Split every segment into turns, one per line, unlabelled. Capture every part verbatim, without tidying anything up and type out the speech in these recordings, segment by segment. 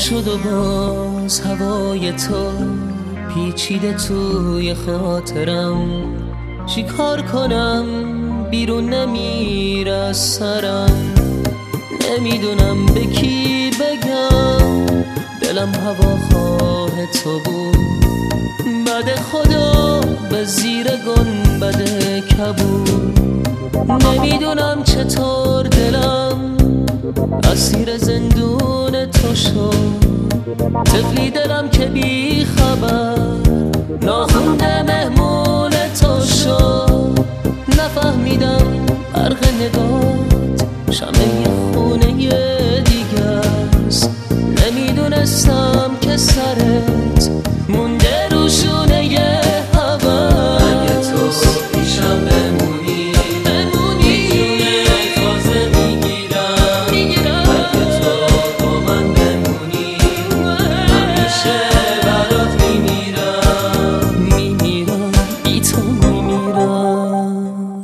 شد و باز هوای تو پیچیده توی خاطرم، چیکار کنم بیرون نمیره از سرم. نمیدونم به کی بگم دلم هواخواه تو بود، بعد خدا به زیر گنبد کبود. نمیدونم چطور دلم اسیر زندون تو شد، طفلی دلم که بی خبر ناخونده مهمون تو شد. نفهمیدم برق نگات شمع خونه دیگه است، نمیدونستم که سرت مونده رو شونه هوا. اگه تو پیشم بمونی بمونی تازه میگیرم، اگه تو با من بمونی همیشه برات میمیرم، میمیرم بی تو میمیرم.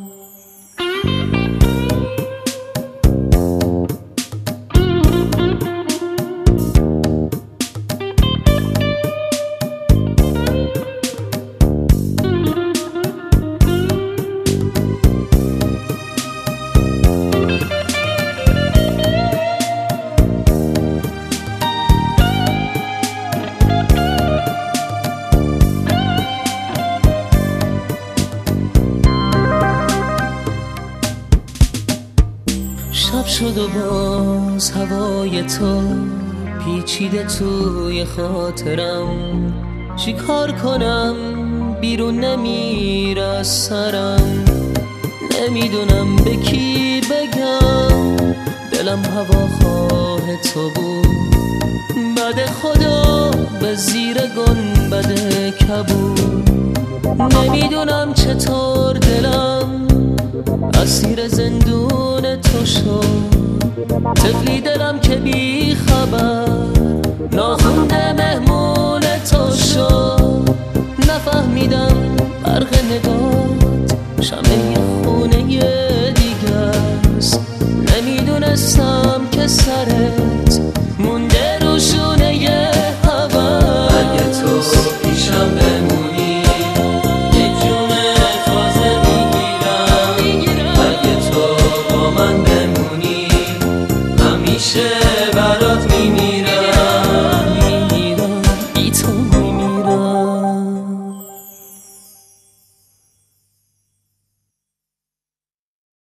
شب شد و باز هوای تو پیچیده توی خاطرم، چیکار کنم بیرون نمیره از سرم. نمیدونم به کی بگم دلم هواخواه تو بود، بعد خدا به زیر گنبد کبود. نمیدونم چطور دلم اسیر زندون تو شد، طفلی دلم که بی خبر ناخونده مهمون تو شد. نفهمیدم برق نگات شمع خونه دیگه است، نمیدونستم که سرت